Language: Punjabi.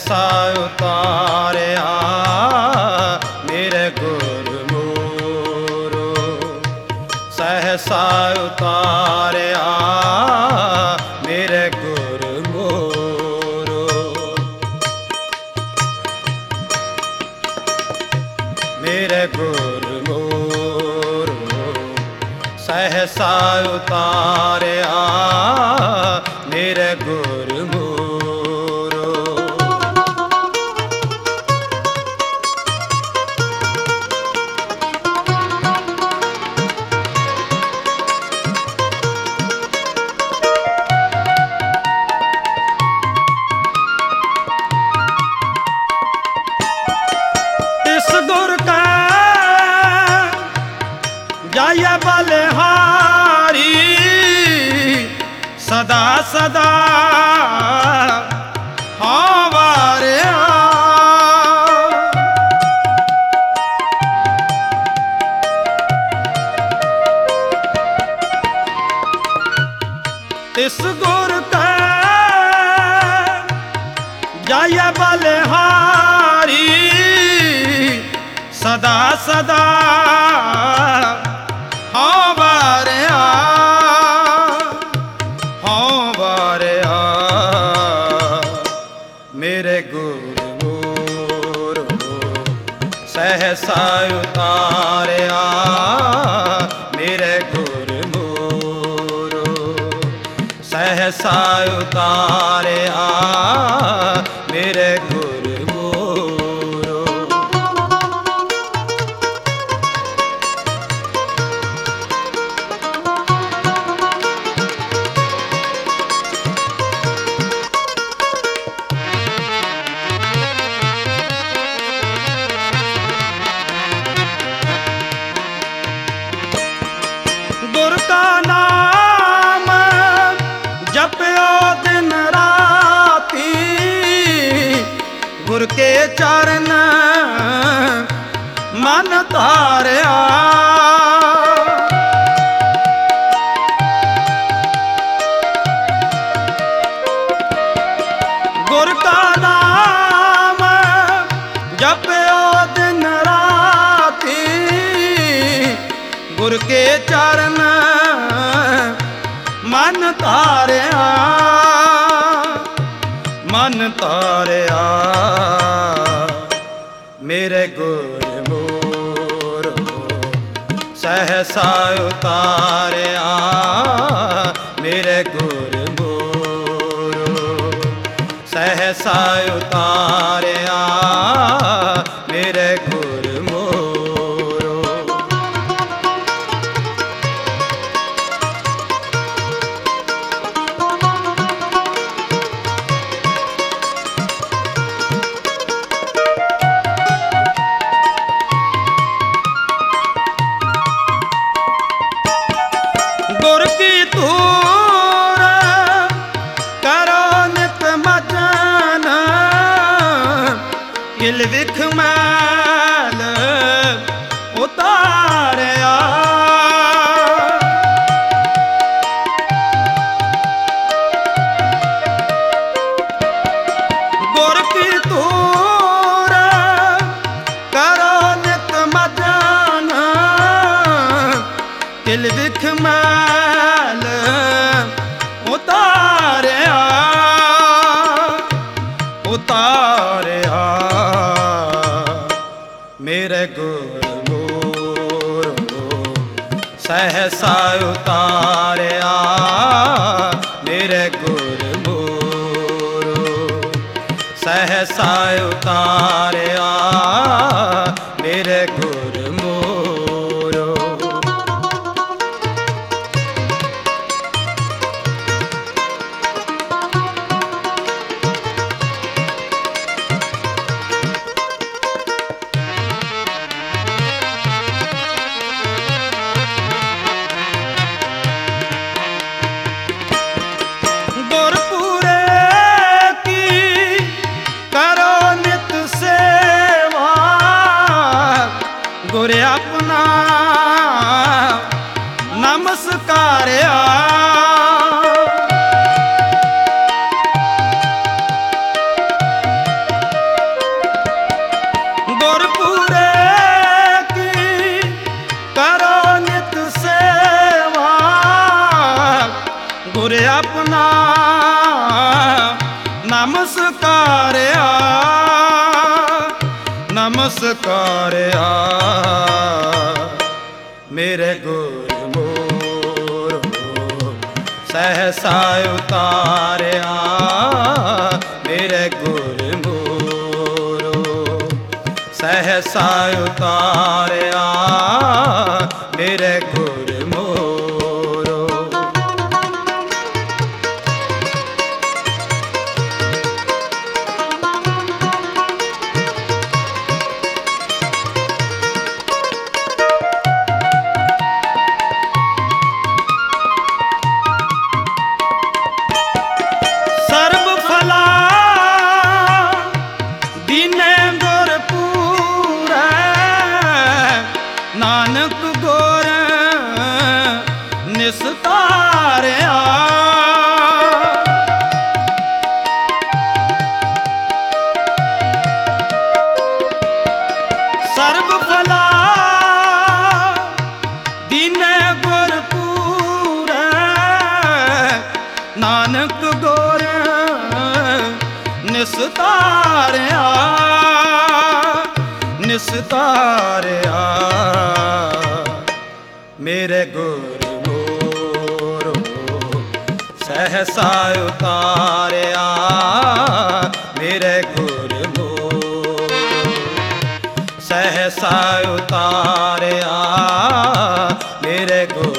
ਸਹਿਸਾ ਉਤਾਰਿਆ ਮੇਰੇ ਗੁਰਮੁਖੋ ਸਹਿਸਾ ਉਤਾਰਿਆ ਮੇਰੇ ਗੁਰਮੁਖੋ ਮੇਰੇ ਗੁਰਮੁਖੋ ਸਹਿਸਾ ਉਤਾਰਿਆ ਮੇਰੇ ਗੁਰਮੁਖੋ ਜਾਇ ਬਲਿਹਾਰੀ ਸਦਾ ਸਦਾ ਹਾਂ ਵਾਰਿਆ ਤਿਸ ਗੁਰ ਕੈ ਜਾਇ ਬਲਿਹਾਰੀ ਸਦਾ ਸਦਾ ਹਾਂ ਵਾਰਿਆ ਮੇਰੇ ਗੁਰਮੁਖੋ ਸਹਿਸਾ ਉਤਾਰਿਆ ਮੇਰੇ ਗੁਰਮੁਖੋ ਸਹਿਸਾ ਉਤਾਰਿਆ ਮੇਰੇ ਗੁਰ ਕਾ ਨਾਮ ਜਪਿਓ ਦਿਨ ਰਾਤੀ ਗੁਰ ਕੇ ਚਰਨ ਮਨ ਧਾਰਿਆ ਗੁਰ ਕਾ ਨਾਮ ਜਪਿਓ ਦਿਨ ਰਾਤੀ ਗੁਰ ਕੇ ਚਰਨ ਮਨ ਧਾਰਿਆ ਮੇਰੇ ਗੁਰਮੁਖੋ ਸਹਿਸਾ ਉਤਾਰਿਆ ਮੇਰੇ ਗੁਰਮੁਖੋ ਸਹਿਸਾ ਉਤਾਰਿਆ ਮੇਰੇ ਗੁਰਮੁਖੋ ਗੁਰ ਕੀ ਧੂਰ ਕਰੋ ਨਿਤ ਮਜਨ ਕਿਲ ਵਿਖ ਮੈਲ ਉਤਾਰਿਆ ਗੁਰ ਕੀ ਧੂਰ ਕਰੋ ਨਿਤ ਮਜਨ ਕਿਲ ਵਿਖ ਮੈਲ ਉਤਾਰਿਆ ਮੇਰੇ ਗੁਰਮੁਖੋ ਸਹਿਸਾ ਉਤਾਰਿਆ ਮੇਰੇ ਗੁਰਮੁਖੋ ਸਹਿਸਾ ਉਤਾਰਿਆ ਮੇਰੇ ਗੁਰਮੁਖੋ ਗੁਰ ਆਪਣਾ ਨਮਸਕਾਰਿਆ ਉਤਾਰਿਆ ਮੇਰੇ ਗੁਰਮੁਖੋ ਸਹਸਾ ਉਤਾਰਿਆ ਮੇਰੇ ਗੁਰਮੁਖੋ ਸਹਸਾ ਉਤਾਰਿਆ ਮੇਰੇ ਗੁਰਮੁਖੋ ਨਾਨਕ ਗੁਰ ਨਿਸਤਾਰਿਆ ਸਰਬ ਭਲਾ ਦੀਨੇ ਗੁਰ ਪੂਰੈ ਨਾਨਕ ਗੁਰ ਨਿਸਤਾਰਿਆ ਨਿਸਤਾਰਿਆ ਮੇਰੇ ਗੁਰਮੁਖੋ ਸਹਸਾ ਉਤਾਰਿਆ ਮੇਰੇ ਗੁਰਮੁਖੋ ਸਹਸਾ ਉਤਾਰਿਆ ਮੇਰੇ ਗੁਰ